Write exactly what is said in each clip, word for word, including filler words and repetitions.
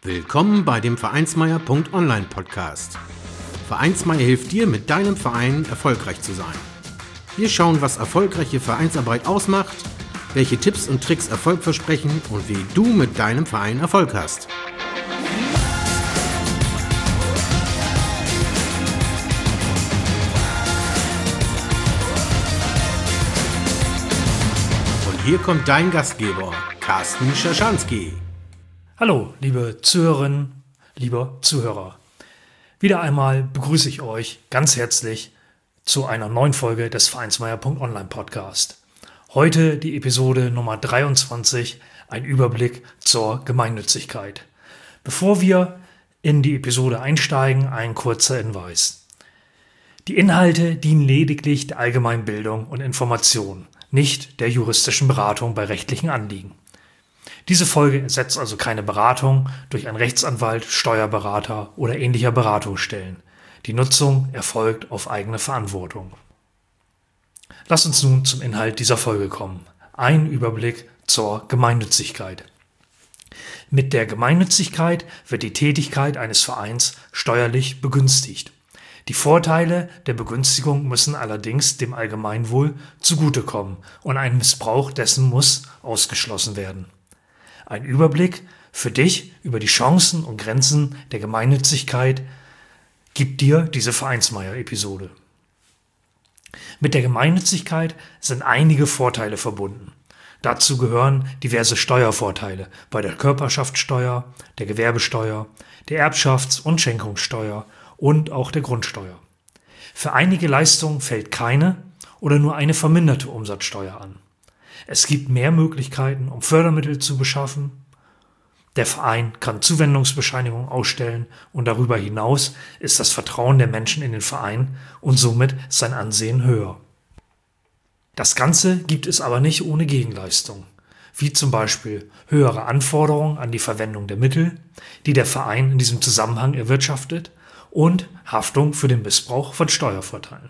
Willkommen bei dem Vereinsmeier Punkt online Podcast. Vereinsmeier hilft dir, mit deinem Verein erfolgreich zu sein. Wir schauen, was erfolgreiche Vereinsarbeit ausmacht, welche Tipps und Tricks Erfolg versprechen und wie du mit deinem Verein Erfolg hast. Und hier kommt dein Gastgeber, Carsten Schaschanski. Hallo, liebe Zuhörerinnen, lieber Zuhörer. Wieder einmal begrüße ich euch ganz herzlich zu einer neuen Folge des Vereinsmeier Punkt online Podcast. Heute die Episode Nummer dreiundzwanzig, ein Überblick zur Gemeinnützigkeit. Bevor wir in die Episode einsteigen, ein kurzer Hinweis. Die Inhalte dienen lediglich der Allgemeinbildung und Information, nicht der juristischen Beratung bei rechtlichen Anliegen. Diese Folge ersetzt also keine Beratung durch einen Rechtsanwalt, Steuerberater oder ähnlicher Beratungsstellen. Die Nutzung erfolgt auf eigene Verantwortung. Lass uns nun zum Inhalt dieser Folge kommen. Ein Überblick zur Gemeinnützigkeit. Mit der Gemeinnützigkeit wird die Tätigkeit eines Vereins steuerlich begünstigt. Die Vorteile der Begünstigung müssen allerdings dem Allgemeinwohl zugutekommen und ein Missbrauch dessen muss ausgeschlossen werden. Ein Überblick für dich über die Chancen und Grenzen der Gemeinnützigkeit gibt dir diese Vereinsmeier-Episode. Mit der Gemeinnützigkeit sind einige Vorteile verbunden. Dazu gehören diverse Steuervorteile bei der Körperschaftssteuer, der Gewerbesteuer, der Erbschafts- und Schenkungssteuer und auch der Grundsteuer. Für einige Leistungen fällt keine oder nur eine verminderte Umsatzsteuer an. Es gibt mehr Möglichkeiten, um Fördermittel zu beschaffen. Der Verein kann Zuwendungsbescheinigungen ausstellen und darüber hinaus ist das Vertrauen der Menschen in den Verein und somit sein Ansehen höher. Das Ganze gibt es aber nicht ohne Gegenleistung, wie zum Beispiel höhere Anforderungen an die Verwendung der Mittel, die der Verein in diesem Zusammenhang erwirtschaftet, und Haftung für den Missbrauch von Steuervorteilen.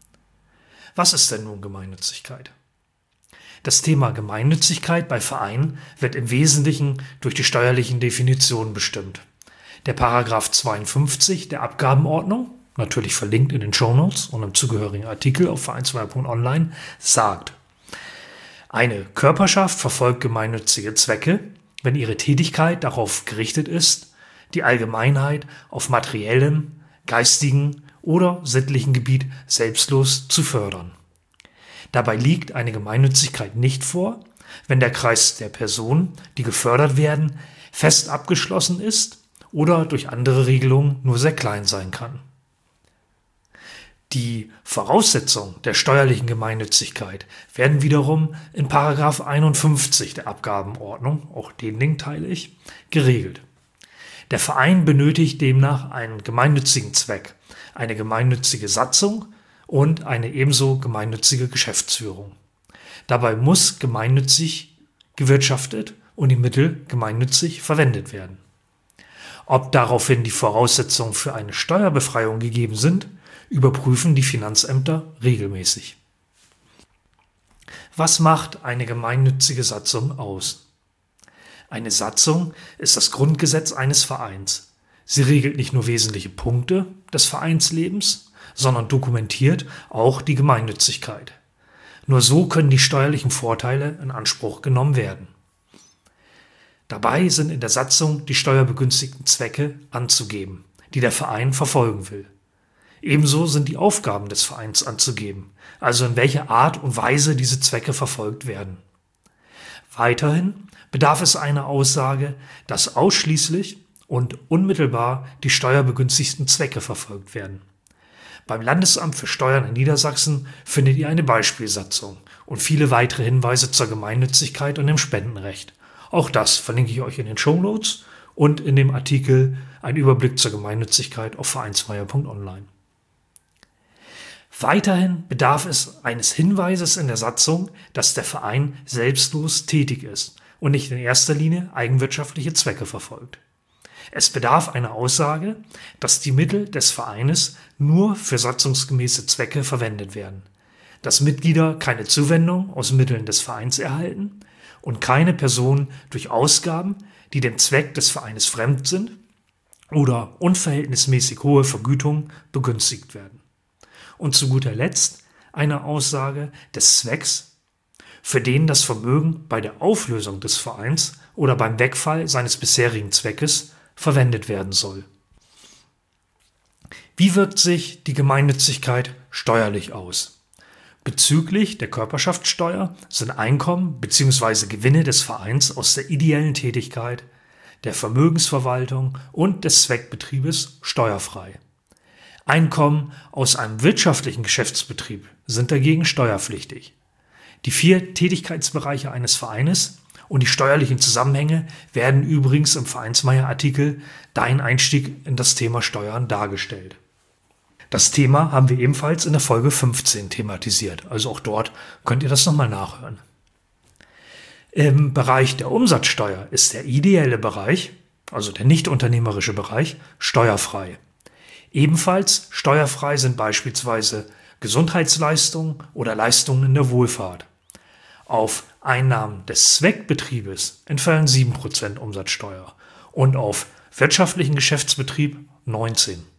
Was ist denn nun Gemeinnützigkeit? Das Thema Gemeinnützigkeit bei Vereinen wird im Wesentlichen durch die steuerlichen Definitionen bestimmt. Der Paragraph zweiundfünfzig der Abgabenordnung, natürlich verlinkt in den Shownotes und im zugehörigen Artikel auf vereinsmeier Punkt online, sagt: Eine Körperschaft verfolgt gemeinnützige Zwecke, wenn ihre Tätigkeit darauf gerichtet ist, die Allgemeinheit auf materiellem, geistigen oder sittlichen Gebiet selbstlos zu fördern. Dabei liegt eine Gemeinnützigkeit nicht vor, wenn der Kreis der Personen, die gefördert werden, fest abgeschlossen ist oder durch andere Regelungen nur sehr klein sein kann. Die Voraussetzungen der steuerlichen Gemeinnützigkeit werden wiederum in Paragraph einundfünfzig der Abgabenordnung, auch den Link teile ich, geregelt. Der Verein benötigt demnach einen gemeinnützigen Zweck, eine gemeinnützige Satzung und eine ebenso gemeinnützige Geschäftsführung. Dabei muss gemeinnützig gewirtschaftet und die Mittel gemeinnützig verwendet werden. Ob daraufhin die Voraussetzungen für eine Steuerbefreiung gegeben sind, überprüfen die Finanzämter regelmäßig. Was macht eine gemeinnützige Satzung aus? Eine Satzung ist das Grundgesetz eines Vereins. Sie regelt nicht nur wesentliche Punkte des Vereinslebens, sondern dokumentiert auch die Gemeinnützigkeit. Nur so können die steuerlichen Vorteile in Anspruch genommen werden. Dabei sind in der Satzung die steuerbegünstigten Zwecke anzugeben, die der Verein verfolgen will. Ebenso sind die Aufgaben des Vereins anzugeben, also in welcher Art und Weise diese Zwecke verfolgt werden. Weiterhin bedarf es einer Aussage, dass ausschließlich und unmittelbar die steuerbegünstigten Zwecke verfolgt werden. Beim Landesamt für Steuern in Niedersachsen findet ihr eine Beispielsatzung und viele weitere Hinweise zur Gemeinnützigkeit und dem Spendenrecht. Auch das verlinke ich euch in den Shownotes und in dem Artikel Ein Überblick zur Gemeinnützigkeit auf vereinsmeier Punkt online. Weiterhin bedarf es eines Hinweises in der Satzung, dass der Verein selbstlos tätig ist und nicht in erster Linie eigenwirtschaftliche Zwecke verfolgt. Es bedarf einer Aussage, dass die Mittel des Vereines nur für satzungsgemäße Zwecke verwendet werden, dass Mitglieder keine Zuwendung aus Mitteln des Vereins erhalten und keine Person durch Ausgaben, die dem Zweck des Vereines fremd sind oder unverhältnismäßig hohe Vergütungen begünstigt werden. Und zu guter Letzt eine Aussage des Zwecks, für den das Vermögen bei der Auflösung des Vereins oder beim Wegfall seines bisherigen Zweckes verwendet werden soll. Wie wirkt sich die Gemeinnützigkeit steuerlich aus? Bezüglich der Körperschaftssteuer sind Einkommen bzw. Gewinne des Vereins aus der ideellen Tätigkeit, der Vermögensverwaltung und des Zweckbetriebes steuerfrei. Einkommen aus einem wirtschaftlichen Geschäftsbetrieb sind dagegen steuerpflichtig. Die vier Tätigkeitsbereiche eines Vereines und die steuerlichen Zusammenhänge werden übrigens im Vereinsmeier-Artikel Dein Einstieg in das Thema Steuern dargestellt. Das Thema haben wir ebenfalls in der Folge fünfzehn thematisiert, also auch dort könnt ihr das nochmal nachhören. Im Bereich der Umsatzsteuer ist der ideelle Bereich, also der nicht unternehmerische Bereich, steuerfrei. Ebenfalls steuerfrei sind beispielsweise Gesundheitsleistungen oder Leistungen in der Wohlfahrt. Auf Einnahmen des Zweckbetriebes entfallen sieben Prozent Umsatzsteuer und auf wirtschaftlichen Geschäftsbetrieb neunzehn Prozent.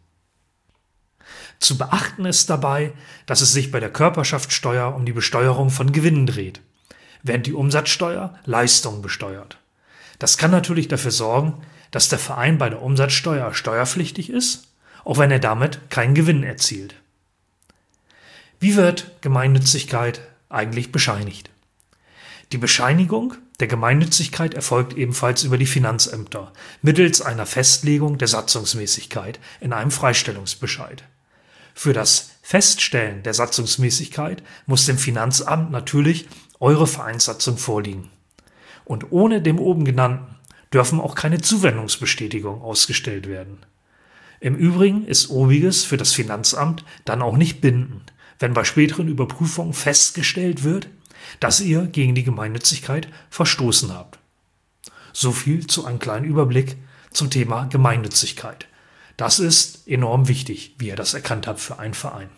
Zu beachten ist dabei, dass es sich bei der Körperschaftssteuer um die Besteuerung von Gewinnen dreht, während die Umsatzsteuer Leistungen besteuert. Das kann natürlich dafür sorgen, dass der Verein bei der Umsatzsteuer steuerpflichtig ist, auch wenn er damit keinen Gewinn erzielt. Wie wird Gemeinnützigkeit eigentlich bescheinigt? Die Bescheinigung der Gemeinnützigkeit erfolgt ebenfalls über die Finanzämter mittels einer Festlegung der Satzungsmäßigkeit in einem Freistellungsbescheid. Für das Feststellen der Satzungsmäßigkeit muss dem Finanzamt natürlich eure Vereinssatzung vorliegen. Und ohne dem oben genannten dürfen auch keine Zuwendungsbestätigungen ausgestellt werden. Im Übrigen ist obiges für das Finanzamt dann auch nicht bindend, wenn bei späteren Überprüfungen festgestellt wird, dass ihr gegen die Gemeinnützigkeit verstoßen habt. So viel zu einem kleinen Überblick zum Thema Gemeinnützigkeit. Das ist enorm wichtig, wie ihr das erkannt habt für einen Verein.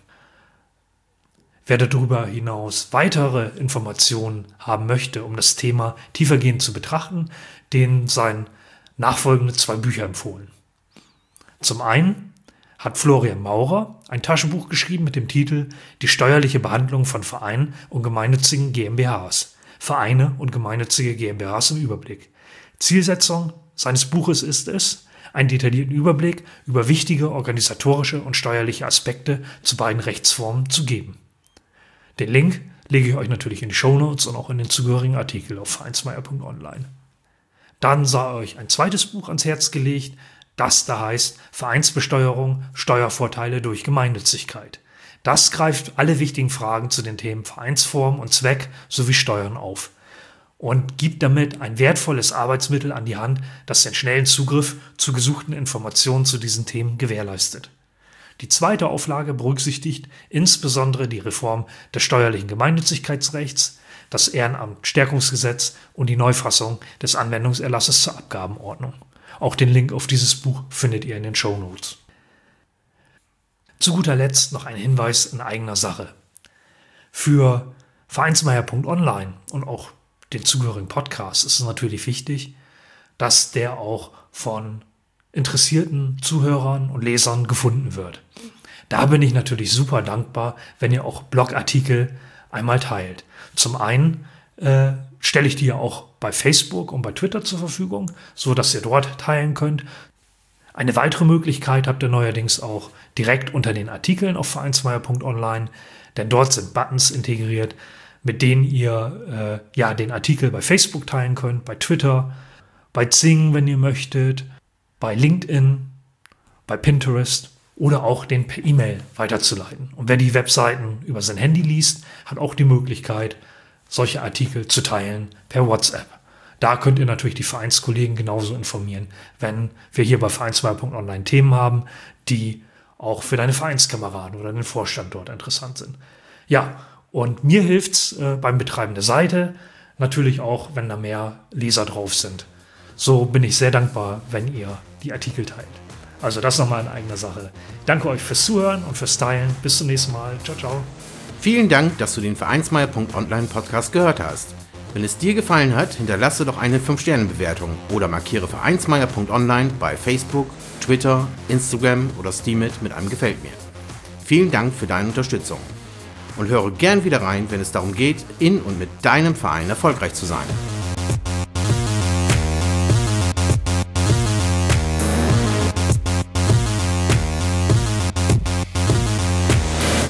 Wer darüber hinaus weitere Informationen haben möchte, um das Thema tiefergehend zu betrachten, den seien nachfolgende zwei Bücher empfohlen. Zum einen hat Florian Maurer ein Taschenbuch geschrieben mit dem Titel Die steuerliche Behandlung von Vereinen und gemeinnützigen GmbHs. Vereine und gemeinnützige GmbHs im Überblick. Zielsetzung seines Buches ist es, einen detaillierten Überblick über wichtige organisatorische und steuerliche Aspekte zu beiden Rechtsformen zu geben. Den Link lege ich euch natürlich in die Shownotes und auch in den zugehörigen Artikel auf vereinsmeier punkt online. Dann sei euch ein zweites Buch ans Herz gelegt, das da heißt Vereinsbesteuerung, Steuervorteile durch Gemeinnützigkeit. Das greift alle wichtigen Fragen zu den Themen Vereinsform und Zweck sowie Steuern auf und gibt damit ein wertvolles Arbeitsmittel an die Hand, das den schnellen Zugriff zu gesuchten Informationen zu diesen Themen gewährleistet. Die zweite Auflage berücksichtigt insbesondere die Reform des steuerlichen Gemeinnützigkeitsrechts, das Ehrenamtstärkungsgesetz und die Neufassung des Anwendungserlasses zur Abgabenordnung. Auch den Link auf dieses Buch findet ihr in den Shownotes. Zu guter Letzt noch ein Hinweis in eigener Sache. Für vereinsmeier punkt online und auch den zugehörigen Podcast ist es natürlich wichtig, dass der auch von interessierten Zuhörern und Lesern gefunden wird. Da bin ich natürlich super dankbar, wenn ihr auch Blogartikel einmal teilt. Zum einen äh, stelle ich die ja auch bei Facebook und bei Twitter zur Verfügung, so dass ihr dort teilen könnt. Eine weitere Möglichkeit habt ihr neuerdings auch direkt unter den Artikeln auf vereinsmeier punkt online, denn dort sind Buttons integriert, mit denen ihr äh, ja den Artikel bei Facebook teilen könnt, bei Twitter, bei Xing, wenn ihr möchtet, bei LinkedIn, bei Pinterest oder auch den per E-Mail weiterzuleiten. Und wer die Webseiten über sein Handy liest, hat auch die Möglichkeit, solche Artikel zu teilen per WhatsApp. Da könnt ihr natürlich die Vereinskollegen genauso informieren, wenn wir hier bei vereinsmeier punkt online Themen haben, die auch für deine Vereinskameraden oder den Vorstand dort interessant sind. Ja, und mir hilft's äh, beim Betreiben der Seite, natürlich auch, wenn da mehr Leser drauf sind. So bin ich sehr dankbar, wenn ihr die Artikel teilt. Also das nochmal in eigener Sache. Danke euch fürs Zuhören und fürs Teilen. Bis zum nächsten Mal. Ciao, ciao. Vielen Dank, dass du den vereinsmeier punkt online Podcast gehört hast. Wenn es dir gefallen hat, hinterlasse doch eine fünf Sterne Bewertung oder markiere vereinsmeier punkt online bei Facebook, Twitter, Instagram oder Steemit mit einem Gefällt mir. Vielen Dank für deine Unterstützung und höre gern wieder rein, wenn es darum geht, in und mit deinem Verein erfolgreich zu sein.